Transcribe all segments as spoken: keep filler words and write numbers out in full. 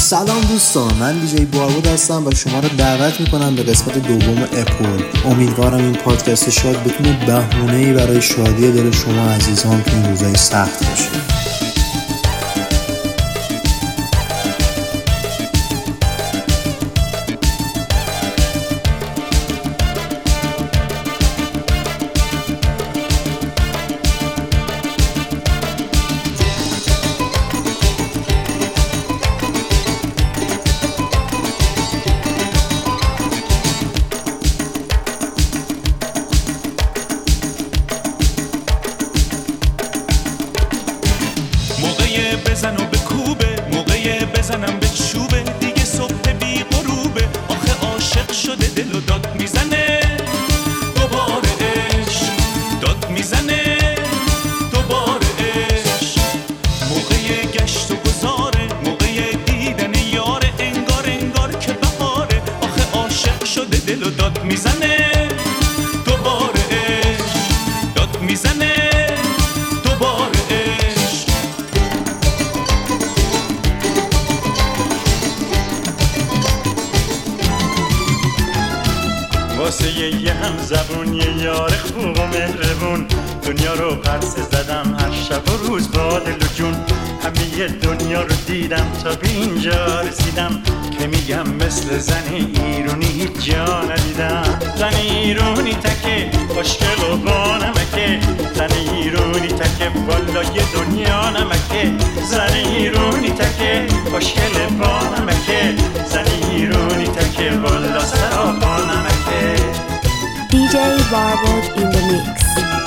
سلام دوستان، من دیجی باربود هستم و شما رو دعوت میکنم به قسمت دوم اپول. امیدوارم این پادکست شاد بتونه بهونه‌ای برای شادی دل شما عزیزان تو این روزای سخت باشه. بزن و به کوبه، موقع بزنم به چوبه، دیگه صبح بی غروبه، آخه عاشق شده دل و داد میزنه دوباره عشق، داد میزنه دوباره عشق، موقع گشت و گذاره، موقع دیدن یاره، انگار انگار که بهاره، آخه عاشق شده دل و داد میزنه دوباره عشق، داد میزنه دوباره عشق. واسه یه هم زبون، یه یار خوب و مهربون، دنیا رو پرسه زدم هر شب و روز با دل و جون، همه دنیا رو دیدم تا به اینجا رسیدم که میگم مثل زن ایرونی هیچ جا ندیدم. زن ایرونی تکه خوشگل و با نمکه، زن ایرونی تکه بالای دنیا نمکه، زن ایرونی تکه خوشگل با نمکه، زن ایرونی تکه بالا سرا با نمکه. دیجی باربود in the mix.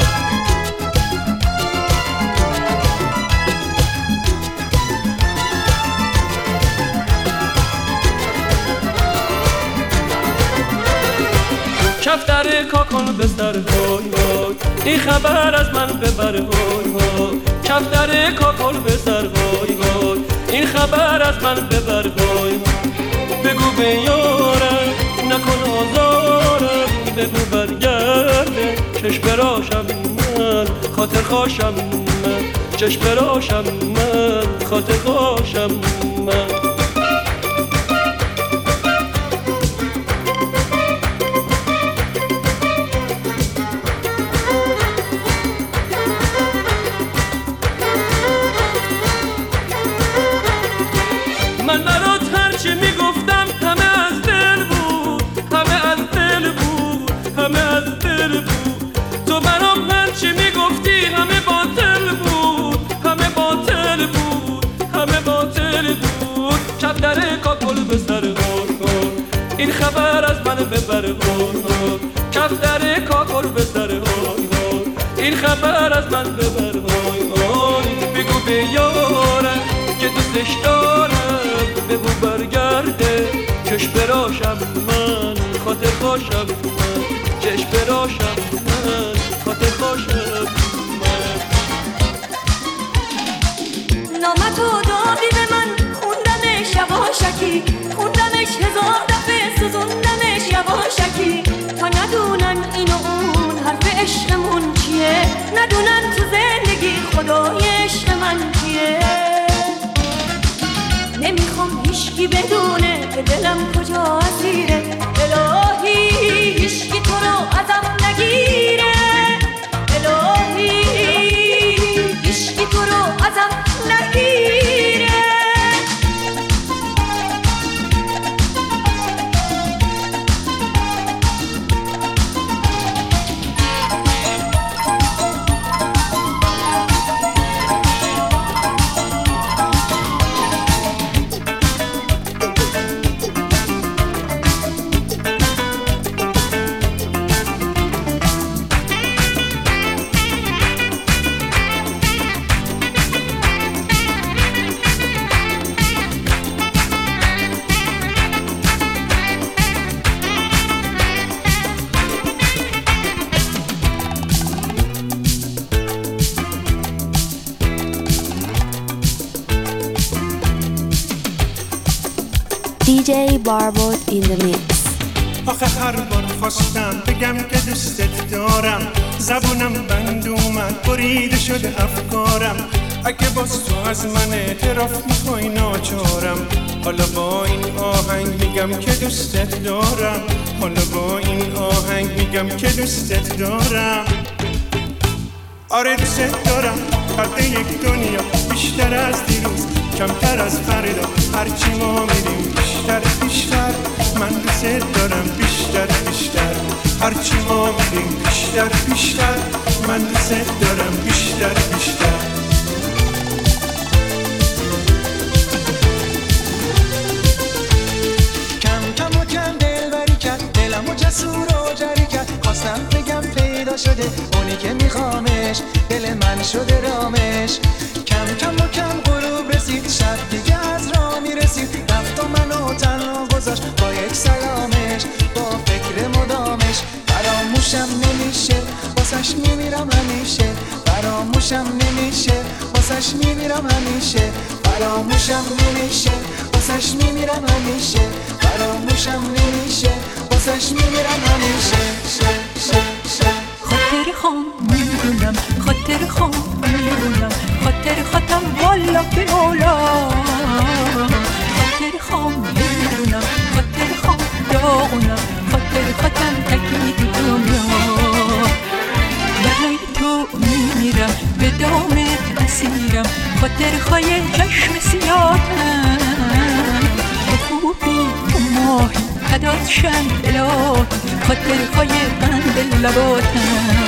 کفتر کاکل بستر های های، این خبر از من ببر های های. کفتر کاکل بستر های های، این خبر از من ببر های های. بگو به یارم نکن آزارم، بگو برگرده چشم براشم من، خاطر خواشم من، چشم براشم من، خاطر خواشم من. من برات هرچی میگفتم همه از دل بود، همه از دل بود، همه از دل بود. تو برام هرچی میگفتی همه باطل بود، همه باطل بود، همه باطل بود. کفتر کاکل به سر غار، این خبر از من ببر غار. کفتر کاکل به سر غار، این خبر از من ببر غار. بگو به یارم که دوستش دارم، بگو برگرده چشم براشم من، خاطر خواشم من، چشم براشم من، خاطر خواشم من. نامتو دادی به من، خوندمش یواشکی، خوندمش هزار دفعه، سوزوندمش یواشکی. تا ندونن این و اون حرف عشقمون چیه، ندونن تو زندگی خدای عشق من کیه. نمیخوام هیچکی بدونه که دلم کجا اسیره، الهی هیچکی تو رو ازم نگیره، الهی هیچکی تو رو ازم نگیره. دیجی باربود in the mix. آخه هر بار خواستم بگم که دوستت دارم، زبونم بند اومد بریده شده افکارم. اگه باز تو از من اعتراف میخوای ناچارم، حالا با این آهنگ میگم که دوستت دارم، حالا با این آهنگ میگم که دوستت دارم. آره دوستت دارم، فرد یک دنیا بیشتر از دیروز، کمتر از فردا، هرچی ما میریم بیشتر بیشتر. من دوستت دارم بیشتر بیشتر، هرچی ما میریم بیشتر بیشتر. من دوستت دارم بیشتر بیشتر. جسور و جری کرد، خواستم بگم پیدا شده اونی که میخوامش، دل من شده رامش. کم کم و کم غروب رسید، شب دیگه از راه میرسید، رفت و منو تنها گذاشت با یک سلامش، با فکر مدامش. فراموشم نمیشه واسش میمیرم همیشه، فراموشم نمیشه واسش میمیرم همیشه، فراموشم نمیشه واسش میمیرم همیشه، فراموشم نمیشه واسش میمیرم همیشه. خاطر خام میدونم، خاطر خام میدونم، خاطر خاطم والا به مولا. خاطر خام میدونم، خاطر خام داغونم، خاطر خاطم تکید دنیا. برای تو میمیرم، به دامت اسیرم، خاطر خای چشم سیاهم. تو خوبی تو ماهی فدات شم الهی، خاطر خای قند لباتم.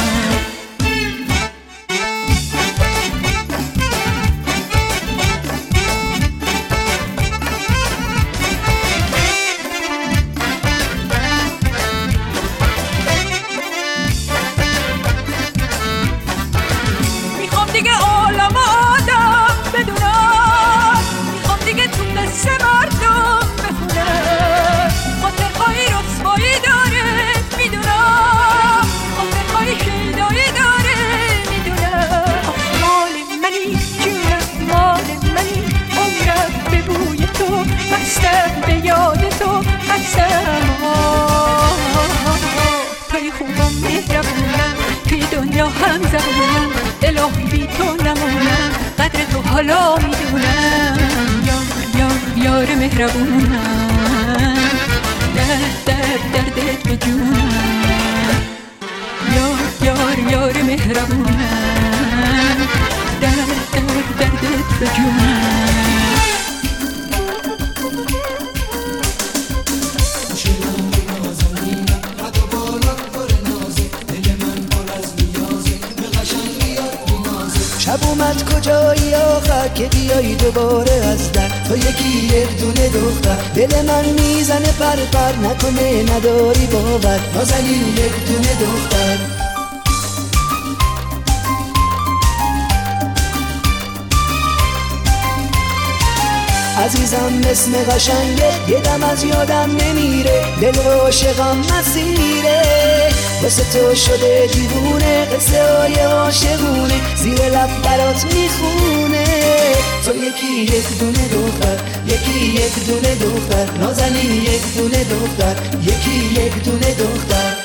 میخوام دیگه عالم آدم بدونم، میخوام دیگه تو قصه مردم بخونم. خاطر خواهی رسوایی داره میدونم، خاطر خواهی شیدایی داره میدونم. مال منی جونم، مال منی عمرم، به بوی تو مستم، به یاد تو هستم. توی خوبم مهربونم، توی دنیا هم زبونم، الهی بی تو نمونم، قدر تو حالا میدونم. یار یار یار مهربونم، درد درد دردت به جونم. یار یار یار مهربونم، درد درد دردت به جونم. شب اومد کجایی آخر که بیایی دوباره از در، تو یکی یک دونه دختر، دل من میزنه پر پر، نکنه نداری باور، نازنین یک دونه دختر. عزیزم اسم قشنگه، یه دم از یادم نمیره، دل عاشقم مسیره، واسه تو شده دیوونه، قصه های عاشقونه زیر لب برات میخونه. تو یکی یک دونه دختر، یکی یک دونه دختر، نازنین یک دونه دختر، یکی یک دونه دختر.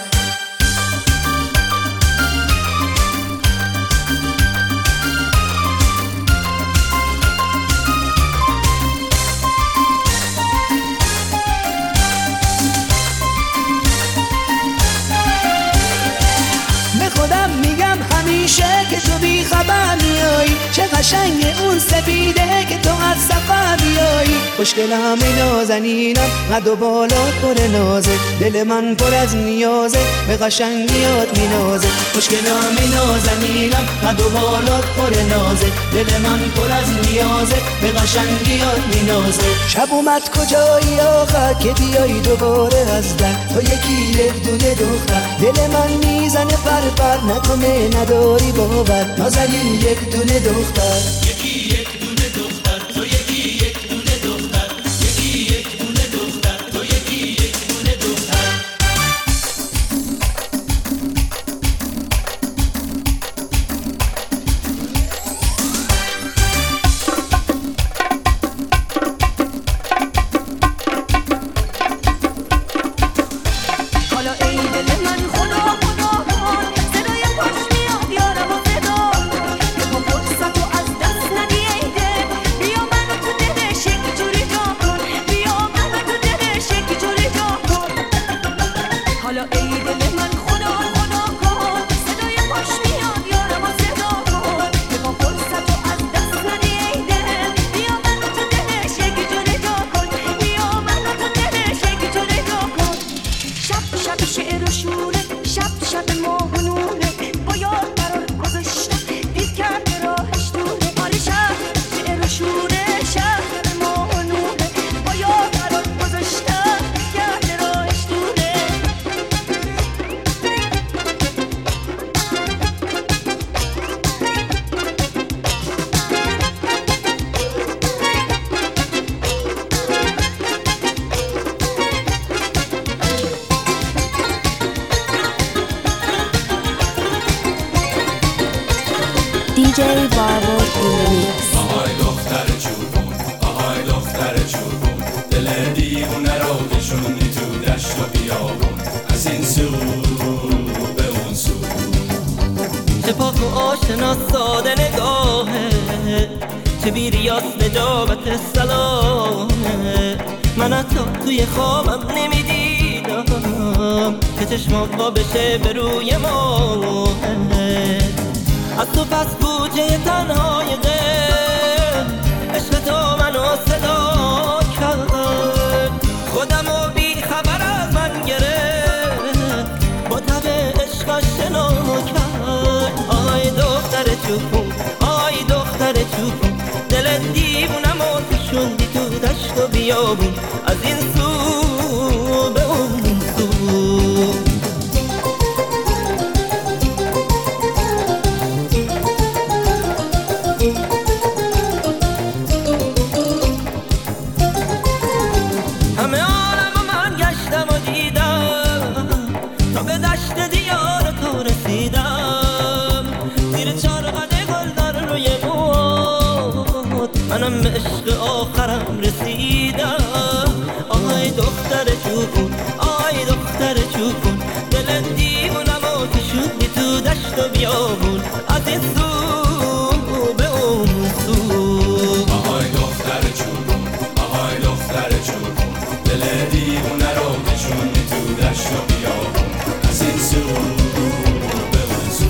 که تو بی خبر میایی، چه قشنگ اون سپیده که تو از سفر بیایی. خوشگلم نازنینم، قد و بالات پر نازه، دل من پر از نیازه، به قشنگیات مینازه. خوشگلم نازنینم، قد و بالات پر نازه، دل من پر از نیازه، به قشنگیات مینازه. شب اومد کجایی آخر که بیایی دوباره از در، تو یکی یک دونه دختر، دل من میزنه پر پر، نکنه نداری باور، نازنین یک دونه دختر. یکی یک دونه دختر، تو یکی یک دونه دختر، یکی یک دونه دختر، تو یکی یک دونه دختر. حالا ای دل من خدا خدا کن، صدای پاش میاد یارم و صدا، که تو فرصت و از دست دی جی Barbod in the mix. آهای دختر چوبون، آهای دختر چوبون، دل دیوونه رو کشوندی تو دشت و بیابون، از این سو به اون سو. چه پاک و آشنا ساده نگاهه، چه بیریاس نجابت سلامه. من حتی توی خوابم نمیدیدم که چشمات با بشه به روی ماهه. از تو پس بوجه تنهای غم، عشق تو منو صدا کرد، خودم و بی خبر از من گرفت، با تب عشقش شنا کرد. آی دختر چوبون، آی دختر چوبون، دل دیوونم و کشوندی تو دشت و بیابون، از این سو به اون سو. همه عالم و من گشتم و دیدم تا به دشت دیار تو رسیدم، زیر چارقد گلدار روی موت منم به عشق آخرم رسیدم. آهای دختر چوبون، آی دختر چوبون، دل دیوونم و کشوندی تو دشت و بیابون، از این سو به اون سو. آهای دختر چوبون، آهای دختر چوبون، دل دیوونه رو کشوندی تو دشت و بیابون، از این سو به اون سو.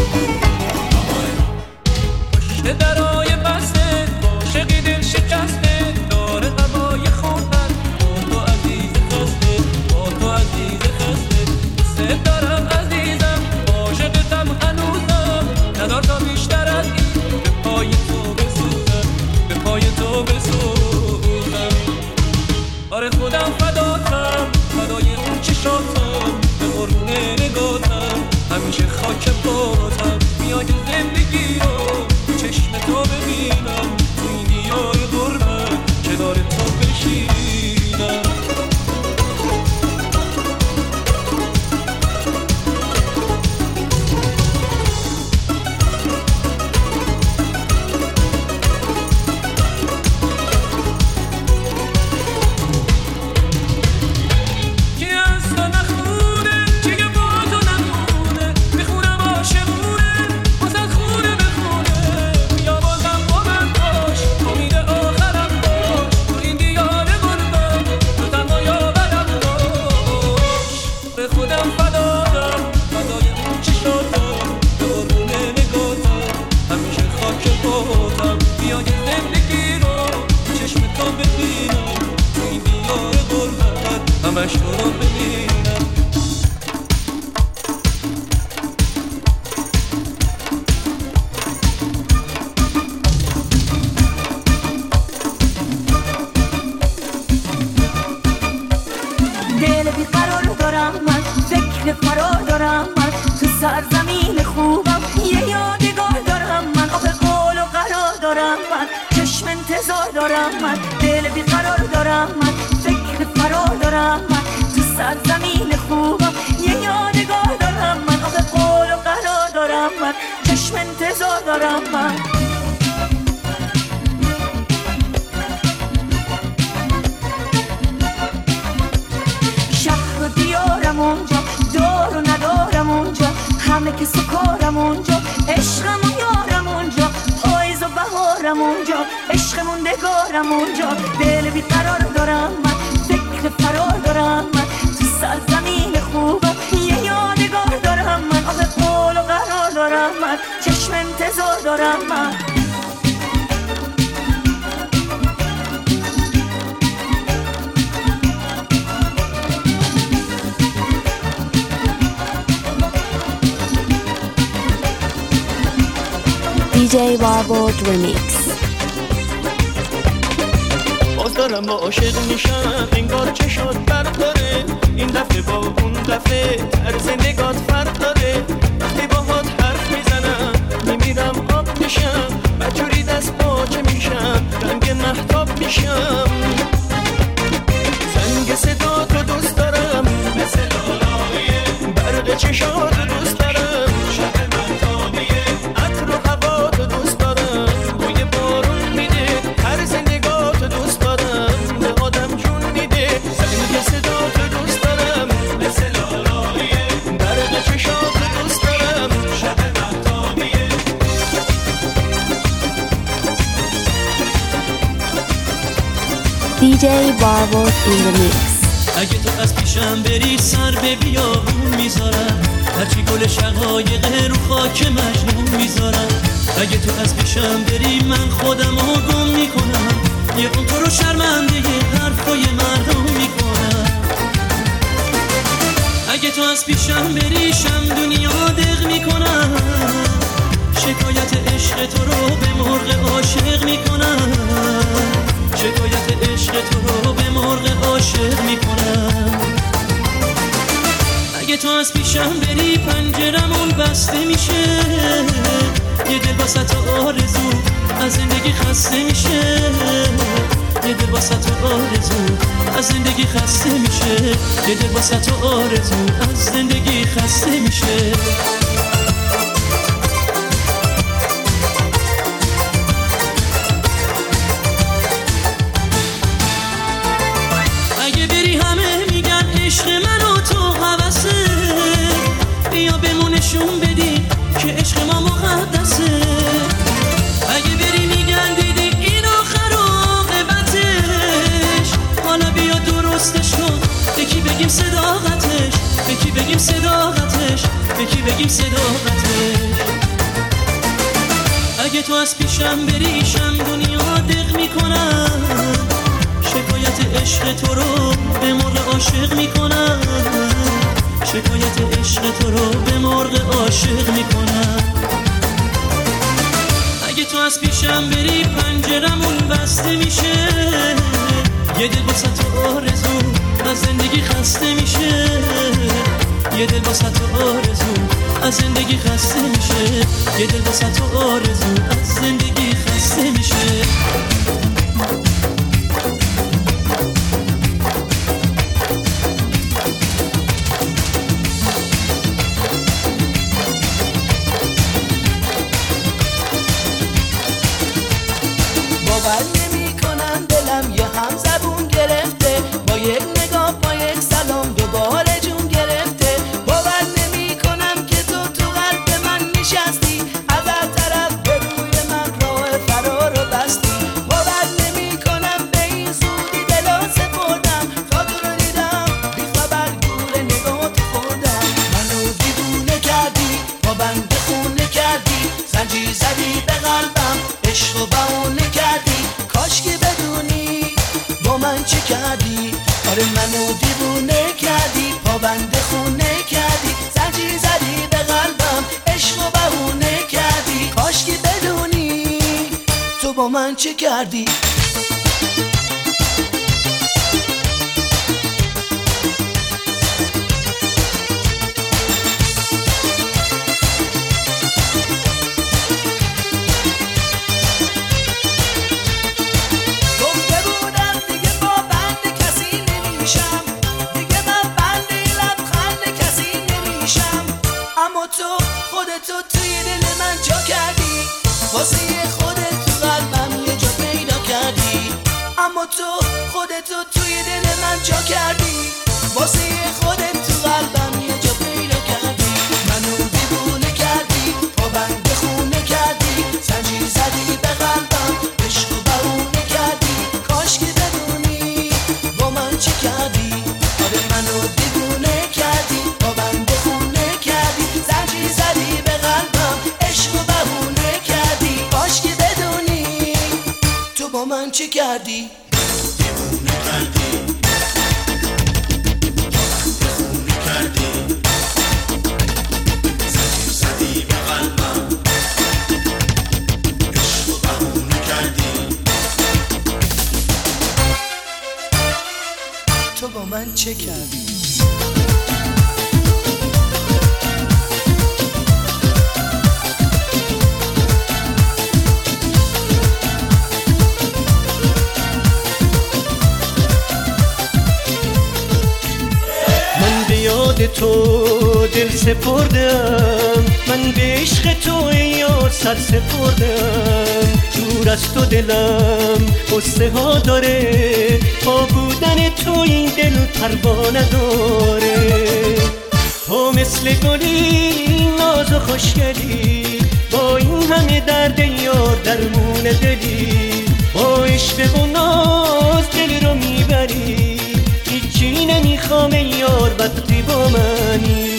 پشت درای بسته عاشقی دل شکسته، داره هوای خوندن با تو عزیز خسته، با تو عزیز خسته. دوست دارم عزیزم، عاشقتم هنوزم، ندار تا بیشتر از این به پای تو بسوزم، به پای تو بسوزم. آره خودم فداتم، فدای اون چشاتم، به قربون نگاتم، همیشه خاک پاتم. میای زندگی رو چشم تو ببینم، تو این دیار غربت کنار تو بشینم. همش تو رو ببینم. دل بیقرار دارم من، فکر فرار دارم من، تو سرزمین خوبم یه یادگار دارم من. آخه قول و قرار دارم من، چشم انتظار دارم من. دل بیقرار دارم من، فکر فرار دارم من، تو سرزمین خوبم یه یادگار دارم من. آخه قول و قرار دارم من، چشم انتظار دارم من. شهر و دیارم اونجا، دار و ندارم اونجا، همه که سکارم اونجا، عشقم و یارم اونجا، پاییز و بهارم اونجا، عشق موندگارم اونجا. دل بیقرار دارم من، فکر فرار دارم من، تو سرزمین خوبم یه یادگار دارم من. آخه قول و قرار دارم من، چشم انتظار دارم من. دی جی Barbod remix. باز دارم با عاشق میشم، انگار چشات برق داره، این دفعه با اون دفعه طرز نگات فرق داره. وقتی باهات حرف میزنم میمیرم آب میشم، بجوری دست باچه میشم، رنگ مهتاب میشم. زنگ صدا تو دوست دارم، مثل لالایه برق چشات دوست دارم، شب مهتابیه عطر و هوا تو دی جی Barwood in the mix. اگه تو از پیشم بری سر به بیابون میذارم، هرچی گل شقایق رو خاک مجنون میذارم. اگه تو از پیشم بری من خودم رو گم میکنم، یه اون تو رو شرمنده یه حرفای مردم میکنم. اگه تو از پیشم بری شم دنیا دق میکنم، شکایت عشق تو رو به مرغ عاشق میکنم. شکایت عشق تو رو به مرغ عاشق میکنم. اگه تو از پیشم بری پنجرمون بسته میشه، یه دل واسه آرزو از زندگی خسته میشه. یه دل واسه آرزو از زندگی خسته میشه. یه دل واسه آرزو از زندگی خسته میشه. اگه بری همه میگن عشق من و تو هوسه، بیا بمونشون بدی که عشق ما مقدسه. اگه بری میگن دیدی این آخر عاقبتش، حالا بیا درستش کن، یکی بگیم صداقتش، یکی بگیم صداقتش، یکی بگیم صداقتش. اگه تو از پیشم بری شم دنیا دق میکنم، شکایت عشق تو رو به مرغ عاشق میکنم. شکایت عشق تو رو به مرغ عاشق میکنم. اگه تو از پیشم بری پنجرمون بسته میشه، یه دل واسه تو آرزو از زندگی خسته میشه. یه دل واسه تو آرزو از زندگی خسته میشه. یه دل واسه تو آرزو از زندگی خسته میشه. باور نمی کنم دلم یه هم زبون گرفته، با یک نگاه با یک سلام دوباره جون گرفته. باور نمی کنم که تو تو قلب من نشستی، از هر طرف به روی من راه فرار رو بستی. باور نمی کنم به این زودی دلا سپردم، تا تو رو دیدم بی خبر گور نگاه تو خوردم. منو دیوونه کردی، با بنده خونه کردی، زنجیر زدی به قلبم، عشق و بهونه کردی. کاش که بدونی با من چه کردی. آره منو دیوونه کردی، پابند خونه کردی، زنجیر زدی به قلبم، عشق و بهونه کردی. کاش که بدونی تو با من چه کردی. تو خودتو توی دل من جا کردی، واسه خودت تو قلبم یه جا پیدا کردی. اما تو خودتو توی دل من جا کردی، واسه خودت تو قلبم یه جا پیدا کردی. منو دیوونه کردی، پابند خونه کردی، زنجیر زدی به قلبم، عشق و بهونه کردی. کاش که بدونی با من چه کردی. آره منو دیوونه کردی، پابند خونه کردی، زنجیر زدی به قلبم، عشق و بهونه کردی. کاش که بدونی تو با من چه کردی. دیوونه کردی، خونه کردی، زنجیر زدی به قلبم، عشق و بهونه کردی. تو با من چه کردی. تو دل سپردم، من به عشق تو یار سر سپردم. دور از تو دلم قصه ها داره، با بودن تو این دل پروا نداره. تو مثل گلی ناز و خوشگلی، با این همه درد یار درمون دلی. با عشق و ناز دل رو وقتی با منی.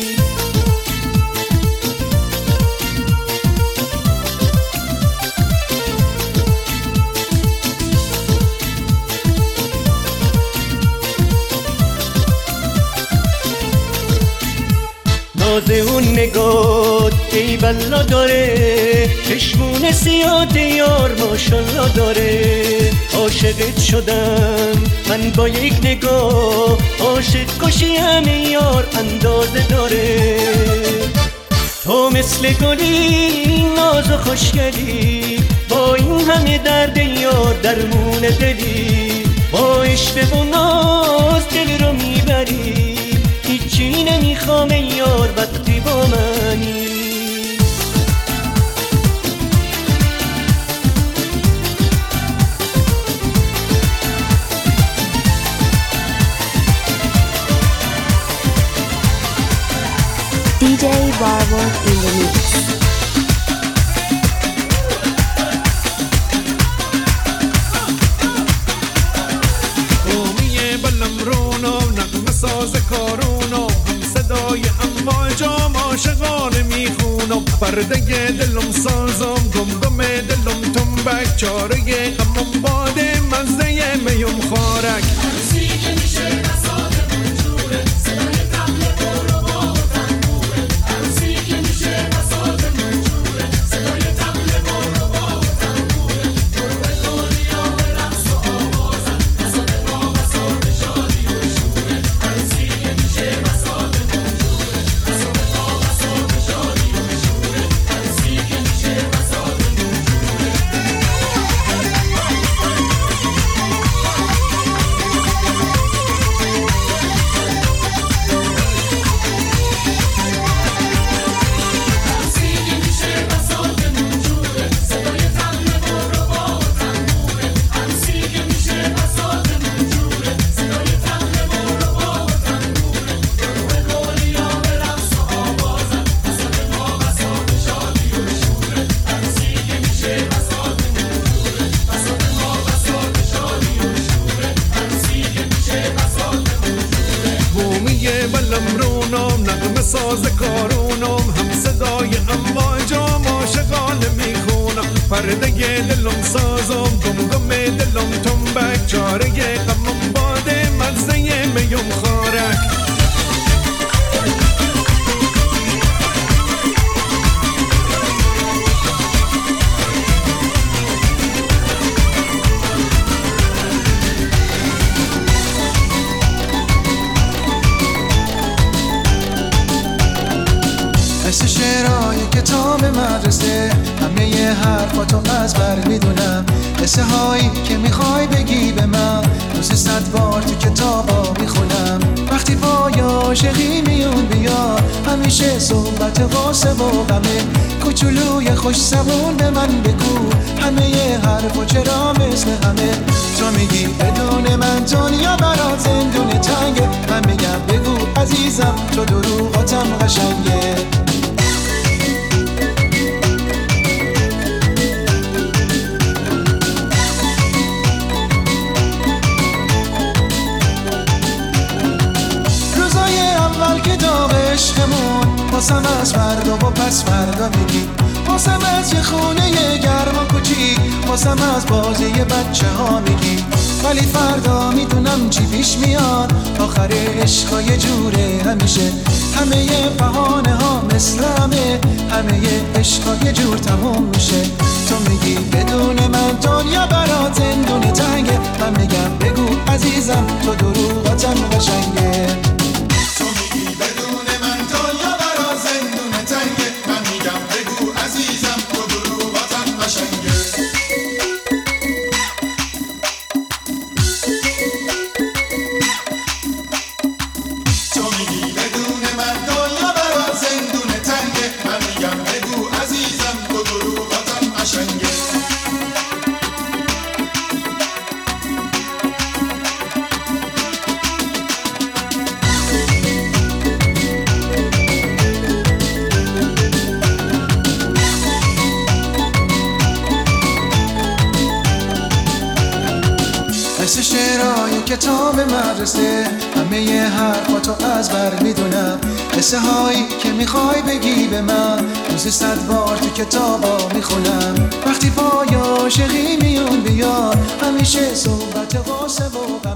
ناز اون نگات ای بلا داره، چشمون سیاه یار ماشالله داره. عاشقت شدم من با یک نگاه، عاشق کشی همه یار اندازه داره. تو مثل گلی ناز و خوشگلی، با این همه درد یار درمون دلی. با عشق و ناز دل رو میبری، هیچی نمیخوام یار وقتی با منی. دی جی Barbo in the mix. قومیه بلم رونو نغمه ساز کارونو، هم صدای امواجام عاشقانه میخونم. پرده دلم سازم گمگم دلم تنبک، چاره غمم باده مزه میم خارک. عروسی که میشه بساط منجوره، صدای طبل برو با تنبوره. عروسی که میشه بساط منجوره، صدای طبل برو با تنبوره. برو به دنیا به رقص و آوازن، بساط ما بساط شادی و شوره. عروسی که میشه بساط منجوره، بساط ما بساط شادی و شوره. عروسی که میشه بساط منجوره. ساز کارونم، هم صدای امواجام عاشقانه میخونم. پرده دلم سازم گمگم دلم تنبک، چاره غمم باده مزه میم خارک. مثل شعرهای کتاب مدرسه، همه ی حرفاتو از بر میدونم. قصه هایی که میخوای بگی به من، روز صد بار تو کتابا میخونم. وقتی پای عاشقی میون بیا، همیشه صحبت واسه و غمه. کوچولوی خوش زبون به من بگو، همه ی حرفا چرا مثل همه. تو میگی بدون من دنیا برات زندون تنگه، من میگم بگو عزیزم تو دروغاتم قشنگه. واسم از فردا و پس فردا میگی، واسم از یه خونه یه گرم و کوچیک، واسم از بازی بچه ها میگی. ولی فردا میدونم چی پیش میاد، آخر عشقا یه جوره همیشه. همه ی بهانه ها مثل همه، همه ی عشقا یه جور تموم میشه. تو میگی بدون من دنیا برات زندون تنگه، من میگم بگو عزیزم تو دروغاتم قشنگه. مثل شعرهای کتاب مدرسه، همه ی حرفاتو از بر میدونم، قصه هایی که میخوای بگی به من روزی صد بار تو کتابا میخونم. وقتی پای عاشقی میون بیاد همیشه صحبت قاسه و